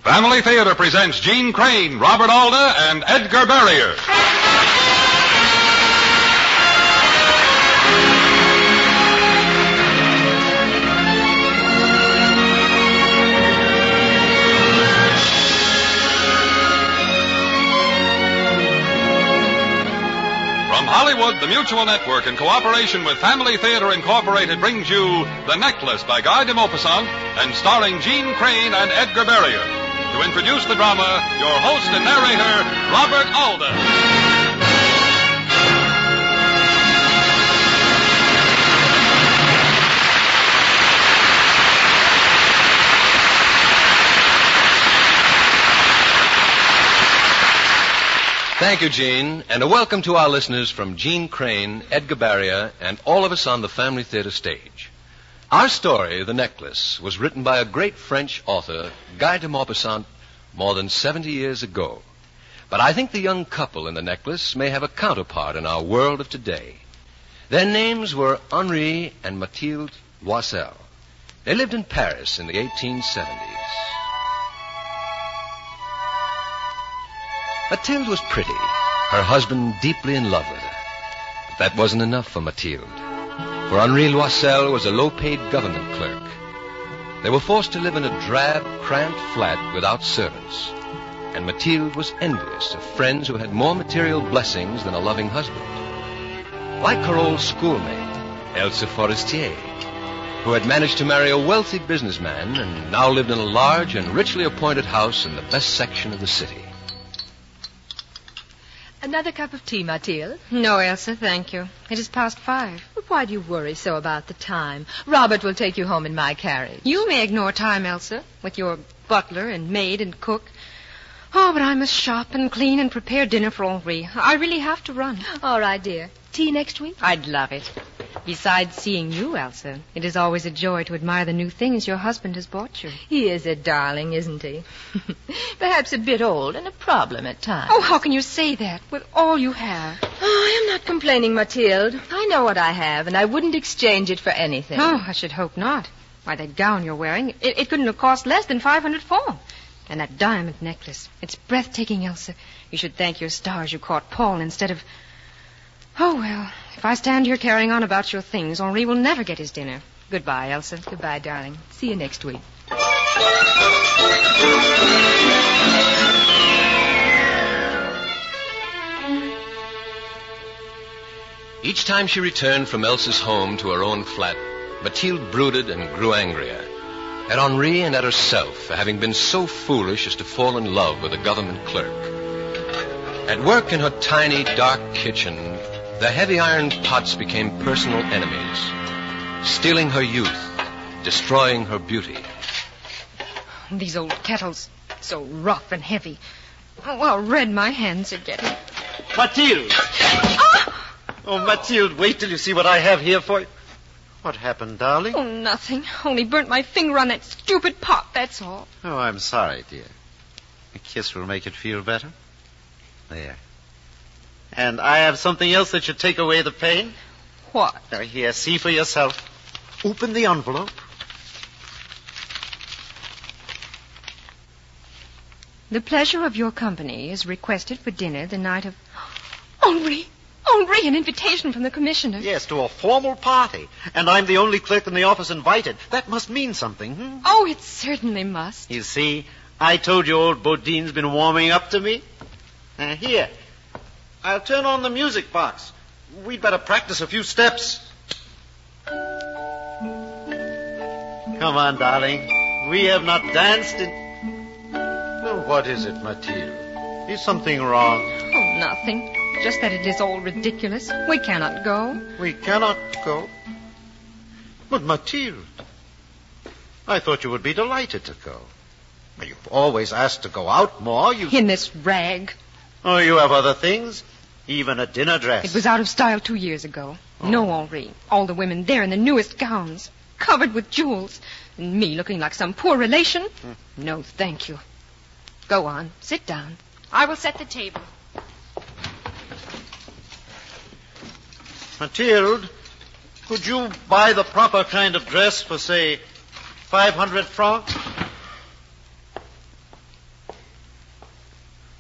Family Theater presents Gene Crane, Robert Alda, and Edgar Barrier. From Hollywood, the Mutual Network, in cooperation with Family Theater Incorporated, brings you The Necklace by Guy de Maupassant and starring Gene Crane and Edgar Barrier. To introduce the drama, your host and narrator, Robert Alda. Thank you, Gene, and a welcome to our listeners from Gene Crane, Edgar Barrier, and all of us on the Family Theater stage. Our story, The Necklace, was written by a great French author, Guy de Maupassant, more than 70 years ago. But I think the young couple in The Necklace may have a counterpart in our world of today. Their names were Henri and Mathilde Loisel. They lived in Paris in the 1870s. Mathilde was pretty, her husband deeply in love with her. But that wasn't enough for Mathilde. For Henri Loisel was a low-paid government clerk. They were forced to live in a drab, cramped flat without servants. And Mathilde was envious of friends who had more material blessings than a loving husband. Like her old schoolmate, Else Forestier, who had managed to marry a wealthy businessman and now lived in a large and richly appointed house in the best section of the city. Another cup of tea, Mathilde? No, Elsa, thank you. It is past 5. But why do you worry so about the time? Robert will take you home in my carriage. You may ignore time, Elsa, with your butler and maid and cook. Oh, but I must shop and clean and prepare dinner for Henri. I really have to run. All right, dear. Tea next week? I'd love it. Besides seeing you, Elsa, it is always a joy to admire the new things your husband has bought you. He is a darling, isn't he? Perhaps a bit old and a problem at times. Oh, how can you say that with all you have? Oh, I am not complaining, Mathilde. I know what I have, and I wouldn't exchange it for anything. Oh, I should hope not. Why, that gown you're wearing, it couldn't have cost less than 500 francs. And that diamond necklace, it's breathtaking, Elsa. You should thank your stars you caught Paul instead of... Oh, well, if I stand here carrying on about your things, Henri will never get his dinner. Goodbye, Elsa. Goodbye, darling. See you next week. Each time she returned from Elsa's home to her own flat, Mathilde brooded and grew angrier. At Henri and at herself for having been so foolish as to fall in love with a government clerk. At work in her tiny, dark kitchen, the heavy iron pots became personal enemies, stealing her youth, destroying her beauty. These old kettles, so rough and heavy. Oh, how red my hands are getting. Mathilde! Ah! Oh, Mathilde, wait till you see what I have here for you. What happened, darling? Oh, nothing. Only burnt my finger on that stupid pot, that's all. Oh, I'm sorry, dear. A kiss will make it feel better. There. And I have something else that should take away the pain. What? Now, here, see for yourself. Open the envelope. The pleasure of your company is requested for dinner the night of... Henri! Henri, an invitation from the commissioner. Yes, to a formal party. And I'm the only clerk in the office invited. That must mean something, Oh, it certainly must. You see, I told you old Bodine's been warming up to me. Now, here. I'll turn on the music box. We'd better practice a few steps. Come on, darling. We have not danced in... Oh, what is it, Mathilde? Is something wrong? Oh, nothing. Just that it is all ridiculous. We cannot go. We cannot go? But, Mathilde, I thought you would be delighted to go. You've always asked to go out more. In this rag. Oh, you have other things? Even a dinner dress. It was out of style 2 years ago. Oh. No, Henri. All the women there in the newest gowns, covered with jewels. And me looking like some poor relation? No, thank you. Go on. Sit down. I will set the table. Mathilde, could you buy the proper kind of dress for, say, 500 francs?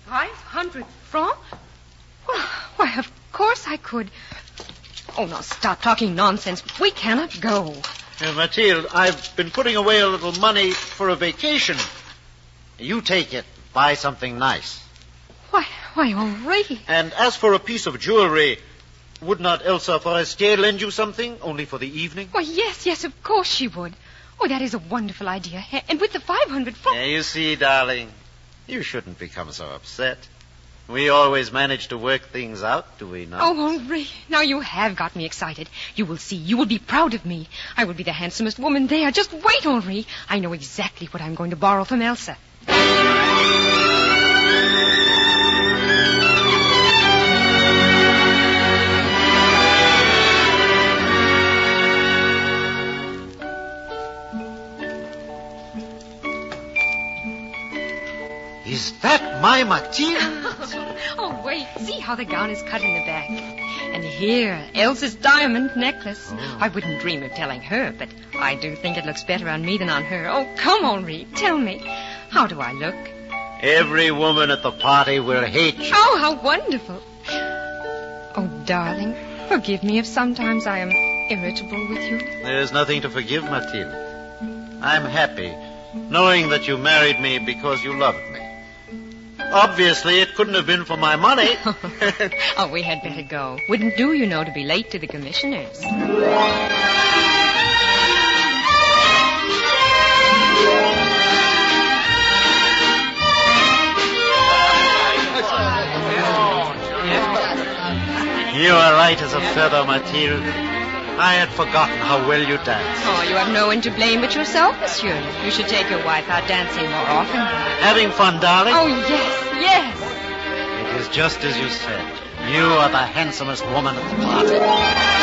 500 francs? Why, of course I could. Oh, now stop talking nonsense. We cannot go. Mathilde, I've been putting away a little money for a vacation. You take it. Buy something nice. Why, Henri. And as for a piece of jewelry, would not Elsa Forestier lend you something, only for the evening? Why, yes, of course she would. Oh, that is a wonderful idea. And with the 500 francs... Yeah, you see, darling, you shouldn't become so upset. We always manage to work things out, do we not? Oh, Henri, now you have got me excited. You will see. You will be proud of me. I will be the handsomest woman there. Just wait, Henri. I know exactly what I'm going to borrow from Elsa. Is that my Mathilde? Oh, wait. See how the gown is cut in the back. And here, Elsa's diamond necklace. Oh. I wouldn't dream of telling her, but I do think it looks better on me than on her. Oh, come, Henri. Tell me. How do I look? Every woman at the party will hate you. Oh, how wonderful. Oh, darling, forgive me if sometimes I am irritable with you. There's nothing to forgive, Mathilde. I'm happy, knowing that you married me because you loved me. Obviously, it couldn't have been for my money. Oh, we had better go. Wouldn't do, you know, to be late to the commissioners. You are light as a feather, Mathilde. I had forgotten how well you dance. Oh, you have no one to blame but yourself, monsieur. You should take your wife out dancing more often. Having fun, darling? Oh, yes. It is just as you said. You are the handsomest woman at the party.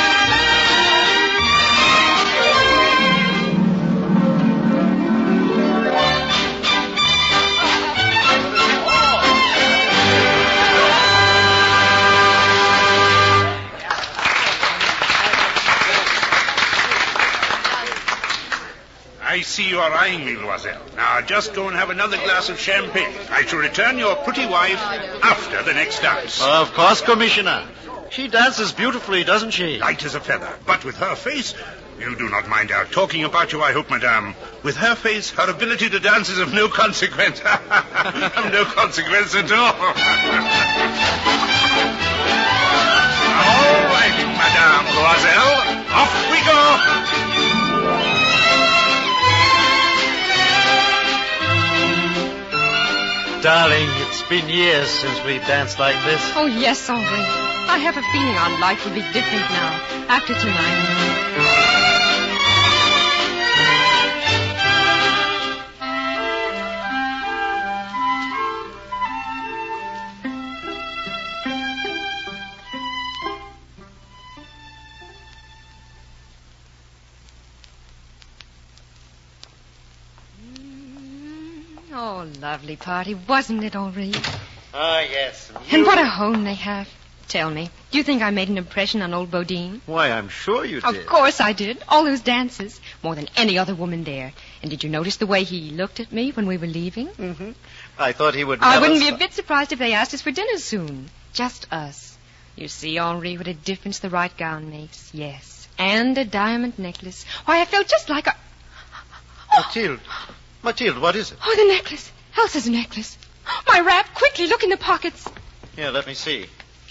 I see you are eyeing me, Loisel. Now, just go and have another glass of champagne. I shall return your pretty wife after the next dance. Of course, Commissioner. She dances beautifully, doesn't she? Light as a feather. But with her face... You do not mind our talking about you, I hope, madame. With her face, her ability to dance is of no consequence. Of no consequence at all. All right, Madame Loisel. Off we go. Darling, it's been years since we've danced like this. Oh, yes, Henri. I have a feeling our life will be different now, after tonight. Oh, lovely party, wasn't it, Henri? Ah, yes. And what a home they have. Tell me, do you think I made an impression on old Bodine? Why, I'm sure you did. Of course I did. All those dances. More than any other woman there. And did you notice the way he looked at me when we were leaving? Mm-hmm. I thought he would I wouldn't be a bit surprised if they asked us for dinner soon. Just us. You see, Henri, what a difference the right gown makes. Yes. And a diamond necklace. Why, I felt just like a... Oh. Mathilde, what is it? Oh, the necklace. Elsa's necklace. My wrap. Quickly, look in the pockets. Here, let me see.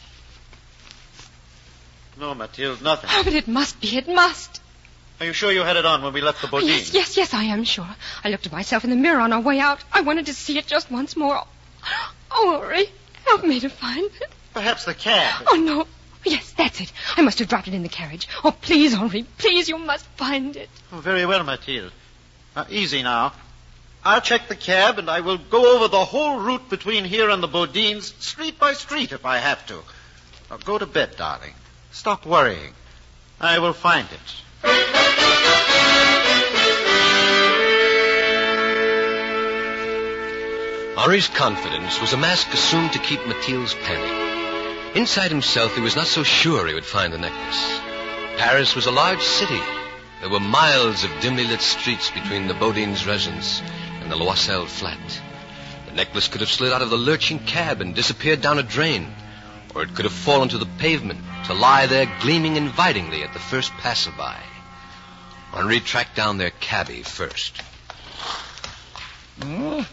No, Mathilde, nothing. Oh, but it must be. It must. Are you sure you had it on when we left the Bodine? Yes, I am sure. I looked at myself in the mirror on our way out. I wanted to see it just once more. Oh, Henri, help me to find it. Perhaps the cab. Oh, no. Yes, that's it. I must have dropped it in the carriage. Oh, please, Henri, please, you must find it. Oh, very well, Mathilde. Easy now. I'll check the cab, and I will go over the whole route between here and the Bodines, street by street, if I have to. Now, go to bed, darling. Stop worrying. I will find it. Henri's confidence was a mask assumed to keep Mathilde's penny. Inside himself, he was not so sure he would find the necklace. Paris was a large city. There were miles of dimly lit streets between the Bodines' residence and the Loisel flat. The necklace could have slid out of the lurching cab and disappeared down a drain, or it could have fallen to the pavement to lie there gleaming invitingly at the first passerby. Henri tracked down their cabbie first. No,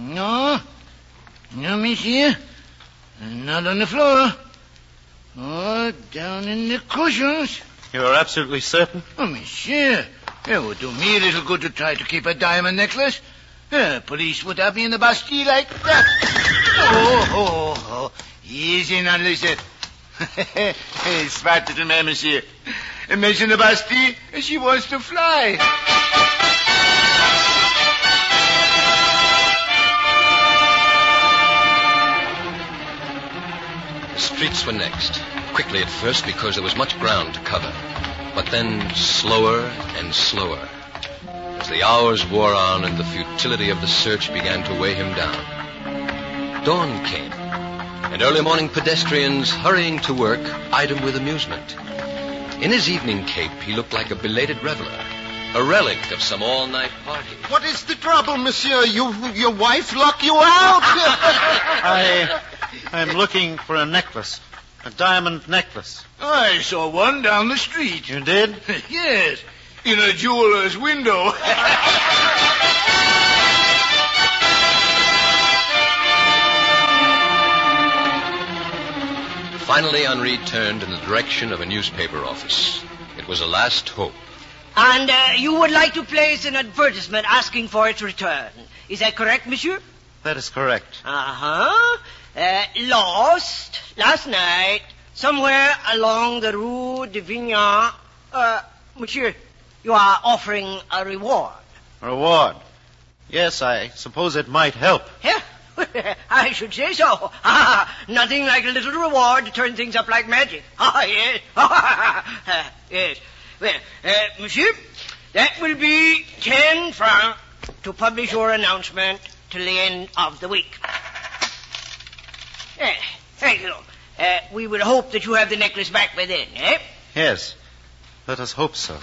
monsieur. Not on the floor. Oh, down in the cushions. You are absolutely certain? Oh, monsieur. It would do me a little good to try to keep a diamond necklace. Police would have me in the Bastille like that. Oh. Easy now, Lisette. Smart little man, monsieur. Imagine the Bastille, she wants to fly. The streets were next. Quickly at first because there was much ground to cover. But then slower and slower. As the hours wore on and the futility of the search began to weigh him down. Dawn came, and early morning pedestrians hurrying to work eyed him with amusement. In his evening cape, he looked like a belated reveler, a relic of some all-night party. What is the trouble, monsieur? Your wife locked you out? I'm looking for a necklace. A diamond necklace. I saw one down the street. You did? Yes, in a jeweler's window. Finally, Henri turned in the direction of a newspaper office. It was a last hope. And you would like to place an advertisement asking for its return. Is that correct, monsieur? That is correct. Uh-huh. Lost last night somewhere along the Rue de Vignan. Monsieur, you are offering a reward. Reward? Yes, I suppose it might help. Yeah, I should say so. Nothing like a little reward to turn things up like magic. Yes. Yes. Well, monsieur, that will be 10 francs to publish your announcement till the end of the week. Thank you. We will hope that you have the necklace back by then, eh? Yes. Let us hope so.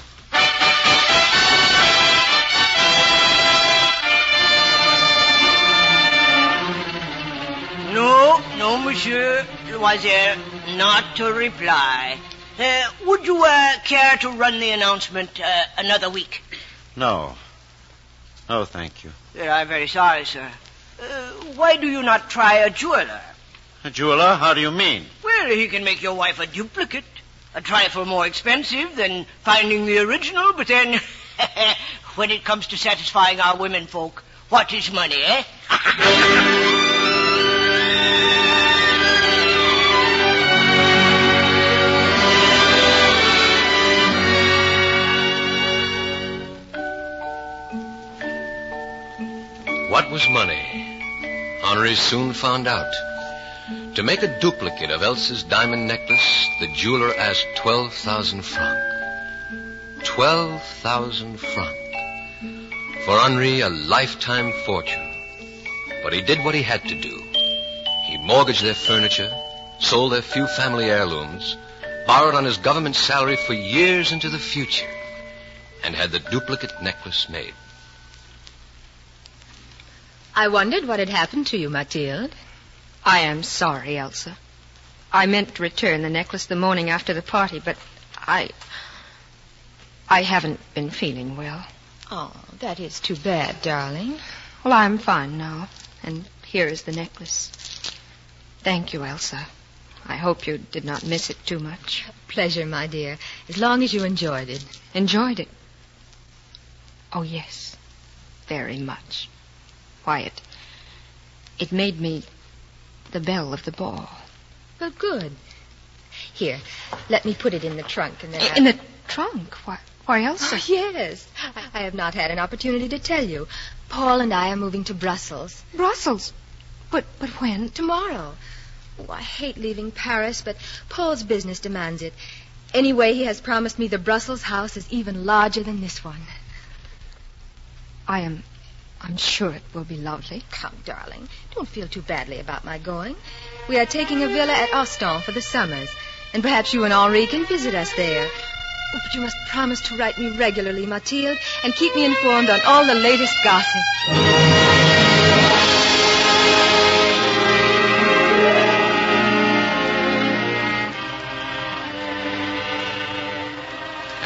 No, monsieur Loisel, not to reply. Would you care to run the announcement another week? No. No, thank you. I'm very sorry, sir. Why do you not try a jeweler? A jeweler? How do you mean? Well, he can make your wife a duplicate. A trifle more expensive than finding the original, but then, when it comes to satisfying our women folk, what is money, eh? What was money? Henri soon found out. To make a duplicate of Elsa's diamond necklace, the jeweler asked 12,000 francs. 12,000 francs. For Henri, a lifetime fortune. But he did what he had to do. He mortgaged their furniture, sold their few family heirlooms, borrowed on his government salary for years into the future, and had the duplicate necklace made. I wondered what had happened to you, Mathilde. I am sorry, Elsa. I meant to return the necklace the morning after the party, but I haven't been feeling well. Oh, that is too bad, darling. Well, I'm fine now, and here is the necklace. Thank you, Elsa. I hope you did not miss it too much. Pleasure, my dear, as long as you enjoyed it. Enjoyed it? Oh, yes, very much. Why, it made me the belle of the ball. Well, good. Here, let me put it in the trunk and then In the trunk? Why, Elsa? Oh, yes. I have not had an opportunity to tell you. Paul and I are moving to Brussels. Brussels? But when? Tomorrow. Oh, I hate leaving Paris, but Paul's business demands it. Anyway, he has promised me the Brussels house is even larger than this one. I'm sure it will be lovely. Come, darling. Don't feel too badly about my going. We are taking a villa at Ostend for the summers, and perhaps you and Henri can visit us there. Oh, but you must promise to write me regularly, Mathilde, and keep me informed on all the latest gossip.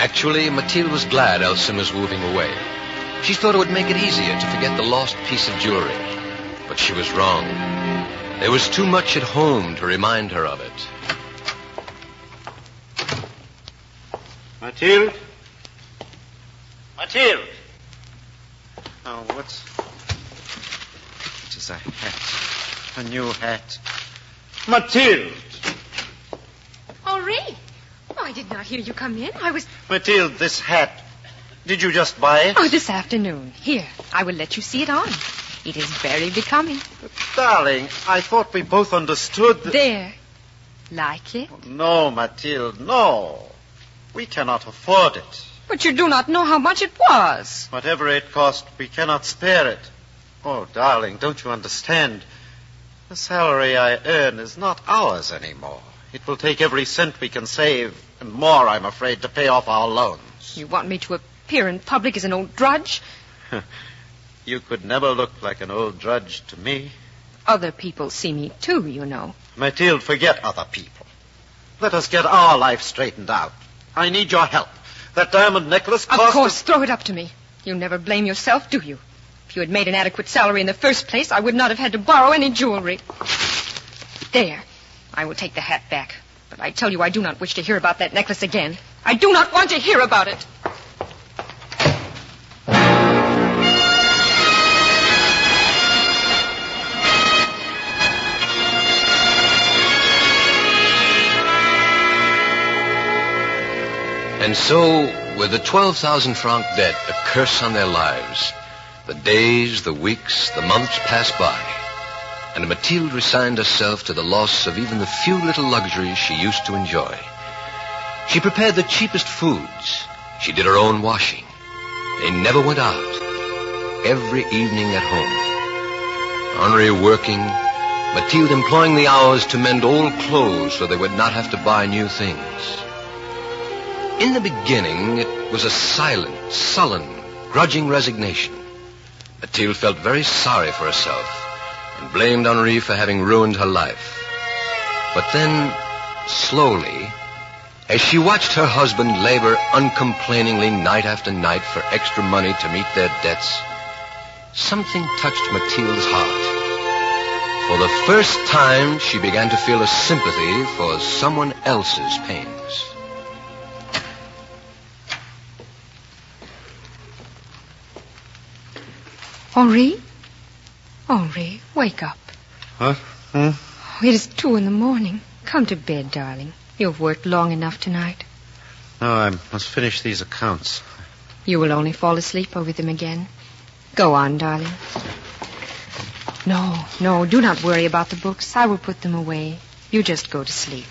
Actually, Mathilde was glad Elson was moving away. She thought it would make it easier to forget the lost piece of jewelry. But she was wrong. There was too much at home to remind her of it. Mathilde? Mathilde! Oh, what is a hat? A new hat. Mathilde! Henri! Oh, I did not hear you come in. I was... Mathilde, this hat. Did you just buy it? Oh, this afternoon. Here, I will let you see it on. It is very becoming. But, darling, I thought we both understood that... There. Like it? No, Mathilde, no. We cannot afford it. But you do not know how much it was. Whatever it cost, we cannot spare it. Oh, darling, don't you understand? The salary I earn is not ours anymore. It will take every cent we can save, and more, I'm afraid, to pay off our loans. You want me to appear in public as an old drudge? You could never look like an old drudge to me. Other people see me, too, you know. Mathilde, forget other people. Let us get our life straightened out. I need your help. That diamond necklace cost... Of course, throw it up to me. You never blame yourself, do you? If you had made an adequate salary in the first place, I would not have had to borrow any jewelry. There. I will take the hat back. But I tell you, I do not wish to hear about that necklace again. I do not want to hear about it. And so, with the 12,000 franc debt a curse on their lives, the days, the weeks, the months passed by, and Mathilde resigned herself to the loss of even the few little luxuries she used to enjoy. She prepared the cheapest foods. She did her own washing. They never went out. Every evening at home. Henri working, Mathilde employing the hours to mend old clothes so they would not have to buy new things. In the beginning, it was a silent, sullen, grudging resignation. Mathilde felt very sorry for herself and blamed Henri for having ruined her life. But then, slowly, as she watched her husband labor uncomplainingly night after night for extra money to meet their debts, something touched Mathilde's heart. For the first time, she began to feel a sympathy for someone else's pains. Henri, wake up. Huh? It is 2 a.m. Come to bed, darling. You've worked long enough tonight. No, I must finish these accounts. You will only fall asleep over them again. Go on, darling. No, do not worry about the books. I will put them away. You just go to sleep.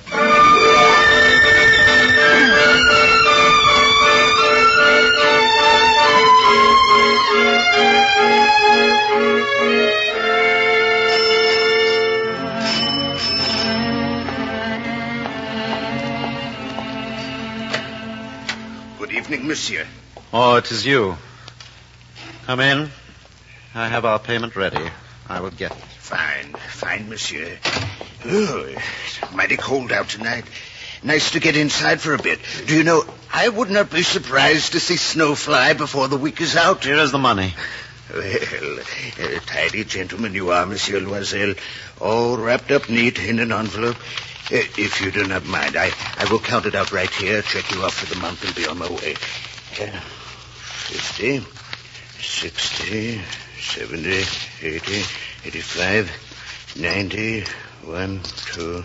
Good evening, monsieur. Oh, it is you. Come in. I have our payment ready. I will get it. Fine, monsieur. Oh, it's mighty cold out tonight. Nice to get inside for a bit. Do you know, I would not be surprised to see snow fly before the week is out. Here is the money. Well, a tidy gentleman you are, Monsieur Loisel. All wrapped up neat in an envelope. If you do not mind, I will count it out right here, check you off for the month, and be on my way. 50, 60, 70, 80, 85, 90, 1, 2...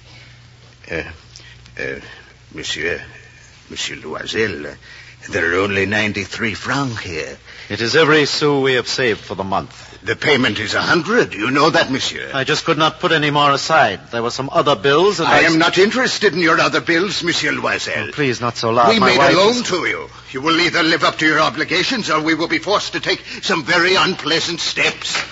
Monsieur Loisel, there are only 93 francs here. It is every sou we have saved for the month. The payment is 100. You know that, monsieur. I just could not put any more aside. There were some other bills, and I am not interested in your other bills, Monsieur Loisel. Oh, please, not so loud. We made a loan to you. You will either live up to your obligations, or we will be forced to take some very unpleasant steps.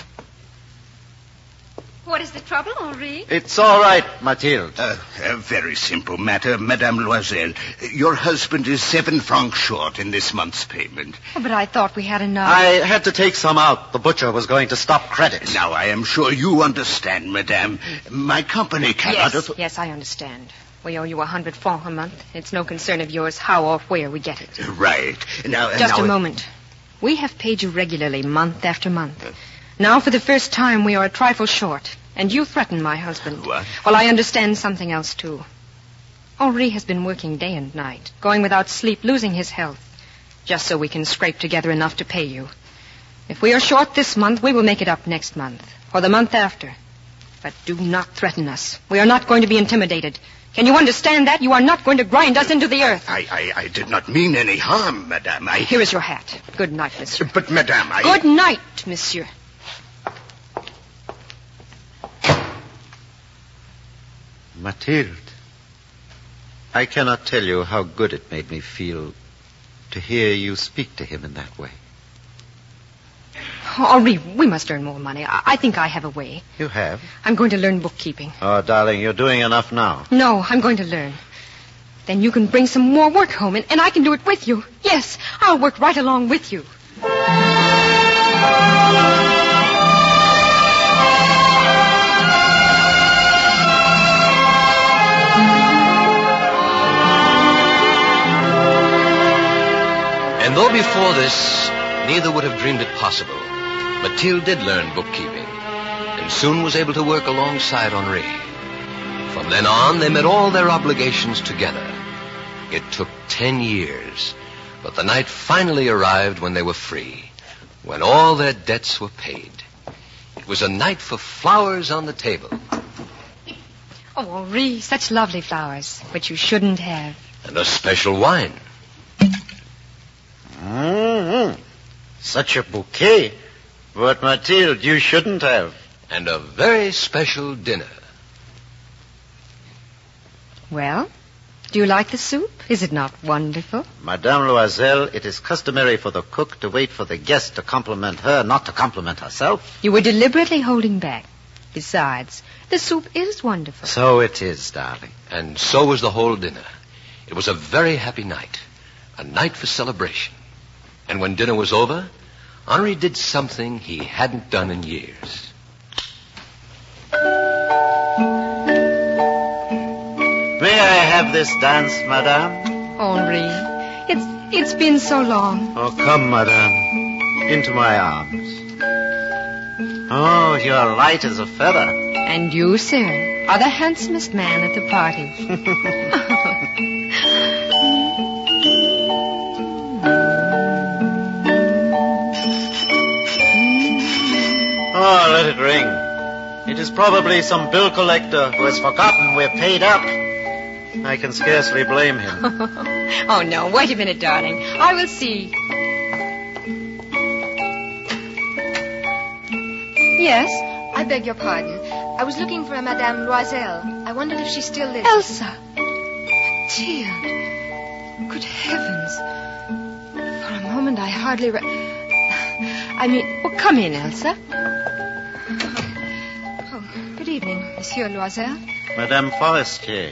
What is the trouble, Henri? It's all right, Mathilde. A very simple matter, Madame Loisel. Your husband is 7 francs short in this month's payment. Oh, but I thought we had enough. I had to take some out. The butcher was going to stop credit. Now, I am sure you understand, Madame. My company cannot... Yes, I understand. We owe you 100 francs a month. It's no concern of yours how or where we get it. Right. Just a moment. We have paid you regularly, month after month. Now, for the first time, we are a trifle short. And you threaten my husband. What? Well, I understand something else, too. Henri has been working day and night, going without sleep, losing his health, just so we can scrape together enough to pay you. If we are short this month, we will make it up next month, or the month after. But do not threaten us. We are not going to be intimidated. Can you understand that? You are not going to grind us into the earth. I did not mean any harm, madame. Here is your hat. Good night, monsieur. But, madame, Good night, monsieur. Mathilde, I cannot tell you how good it made me feel to hear you speak to him in that way. Henri, we must earn more money. I think I have a way. You have? I'm going to learn bookkeeping. Oh, darling, you're doing enough now. No, I'm going to learn. Then you can bring some more work home, and I can do it with you. Yes, I'll work right along with you. And though before this, neither would have dreamed it possible, Mathilde did learn bookkeeping, and soon was able to work alongside Henri. From then on, they met all their obligations together. It took 10 years, but the night finally arrived when they were free, when all their debts were paid. It was a night for flowers on the table. Oh, Henri, such lovely flowers, but you shouldn't have. And a special wine. Mm-hmm. Such a bouquet. But, Mathilde, you shouldn't have. And a very special dinner. Well, do you like the soup? Is it not wonderful? Madame Loisel, it is customary for the cook to wait for the guest to compliment her, not to compliment herself. You were deliberately holding back. Besides, the soup is wonderful. So it is, darling. And so was the whole dinner. It was a very happy night. A night for celebration. And when dinner was over, Henri did something he hadn't done in years. May I have this dance, madame? Henri, it's been so long. Oh, come, madame, into my arms. Oh, you're light as a feather. And you, sir, are the handsomest man at the party. Oh, let it ring. It is probably some bill collector who has forgotten we're paid up. I can scarcely blame him. Oh, no. Wait a minute, darling. I will see. Yes? I beg your pardon. I was looking for a Madame Loisel. I wondered if she still lives. Elsa. Mathilde. Good heavens. For a moment, I hardly... Well, come in, Elsa. Oh, good evening, Monsieur Loisel. Madame Forestier.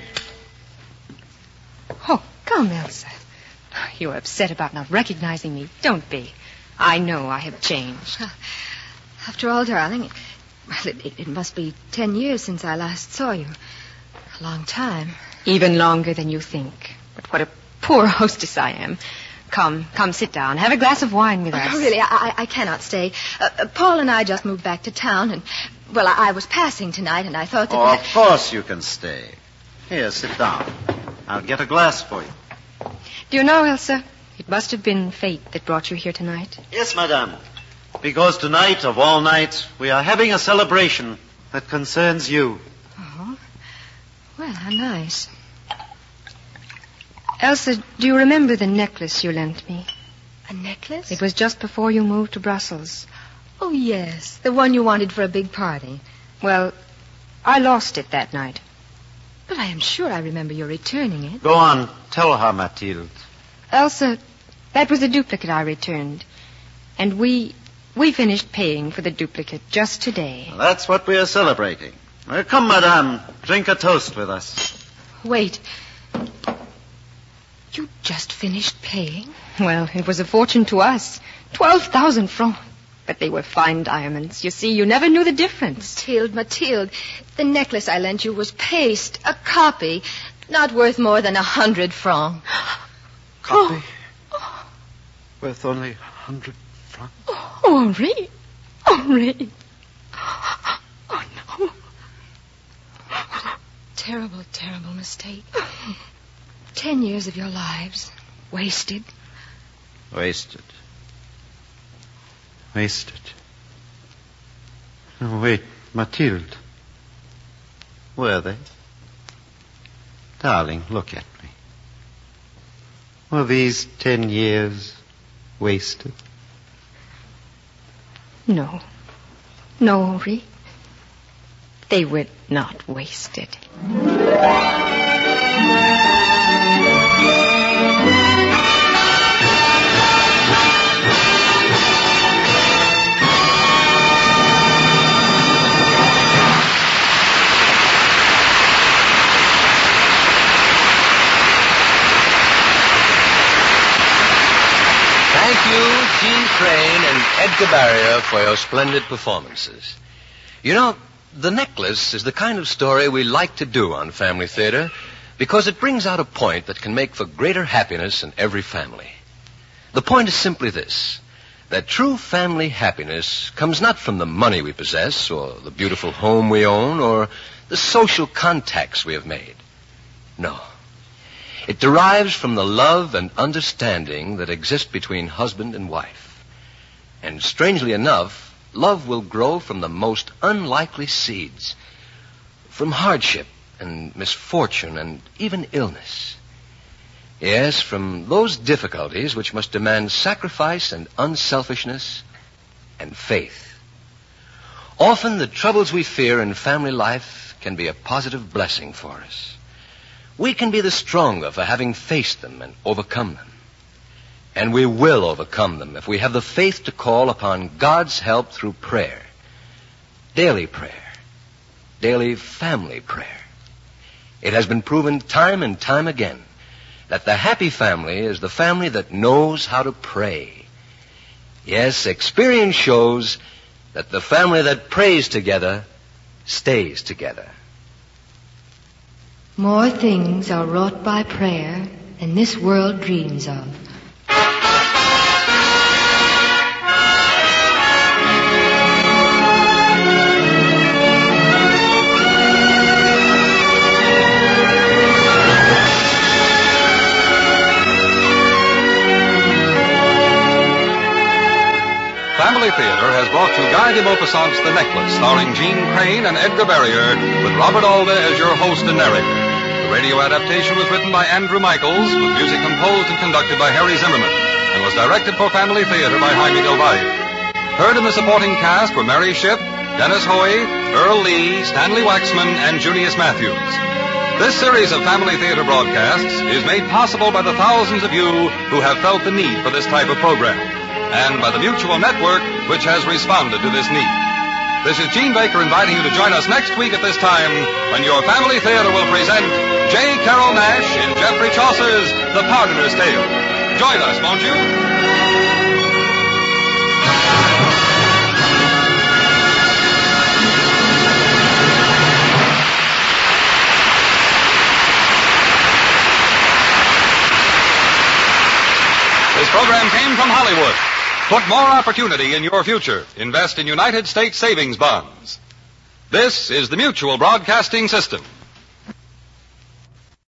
Oh, come, Elsa. You're upset about not recognizing me. Don't be. I know I have changed. After all, darling, it must be 10 years since I last saw you. A long time. Even longer than you think. But what a poor hostess I am. Come, sit down. Have a glass of wine with us. Oh, really, I cannot stay. Paul and I just moved back to town, and, well, I was passing tonight, and I thought that... Oh, of course you can stay. Here, sit down. I'll get a glass for you. Do you know, Elsa, it must have been fate that brought you here tonight. Yes, madame. Because tonight, of all nights, we are having a celebration that concerns you. Oh, well, how nice. Elsa, do you remember the necklace you lent me? A necklace? It was just before you moved to Brussels. Oh, yes, the one you wanted for a big party. Well, I lost it that night. But I am sure I remember your returning it. Go on, tell her, Mathilde. Elsa, that was the duplicate I returned. And we finished paying for the duplicate just today. Well, that's what we are celebrating. Well, come, madame, drink a toast with us. Wait. You just finished paying? Well, it was a fortune to us. 12,000 francs. But they were fine diamonds. You see, you never knew the difference. Mathilde, the necklace I lent you was paste, a copy. Not worth more than 100 francs. Copy? Worth only 100 francs? Oh, Henri. Henri. Oh, no. Terrible, terrible mistake. 10 years of your lives wasted. Wasted. Oh, wait, Mathilde. Were they? Darling, look at me. Were these 10 years wasted? No. No, Henri. They were not wasted. Thank you, Jean Crane and Edgar Barrier, for your splendid performances. You know, The Necklace is the kind of story we like to do on Family Theater because it brings out a point that can make for greater happiness in every family. The point is simply this, that true family happiness comes not from the money we possess or the beautiful home we own or the social contacts we have made. No. It derives from the love and understanding that exist between husband and wife. And strangely enough, love will grow from the most unlikely seeds, from hardship and misfortune and even illness. Yes, from those difficulties which must demand sacrifice and unselfishness and faith. Often the troubles we fear in family life can be a positive blessing for us. We can be the stronger for having faced them and overcome them. And we will overcome them if we have the faith to call upon God's help through prayer. Daily family prayer. It has been proven time and time again that the happy family is the family that knows how to pray. Yes, experience shows that the family that prays together stays together. More things are wrought by prayer than this world dreams of. Family Theater has brought you Guy de Maupassant's The Necklace, starring Jean Crane and Edgar Barrier, with Robert Alda as your host and narrator. The radio adaptation was written by Andrew Michaels, with music composed and conducted by Harry Zimmerman, and was directed for Family Theater by Jaime Del Valle. Heard in the supporting cast were Mary Shipp, Dennis Hoey, Earl Lee, Stanley Waxman, and Junius Matthews. This series of Family Theater broadcasts is made possible by the thousands of you who have felt the need for this type of program, and by the Mutual Network, which has responded to this need. This is Gene Baker inviting you to join us next week at this time when your Family Theater will present J. Carrol Naish in Geoffrey Chaucer's The Pardoner's Tale. Join us, won't you? This program came from Hollywood. Put more opportunity in your future. Invest in United States savings bonds. This is the Mutual Broadcasting System.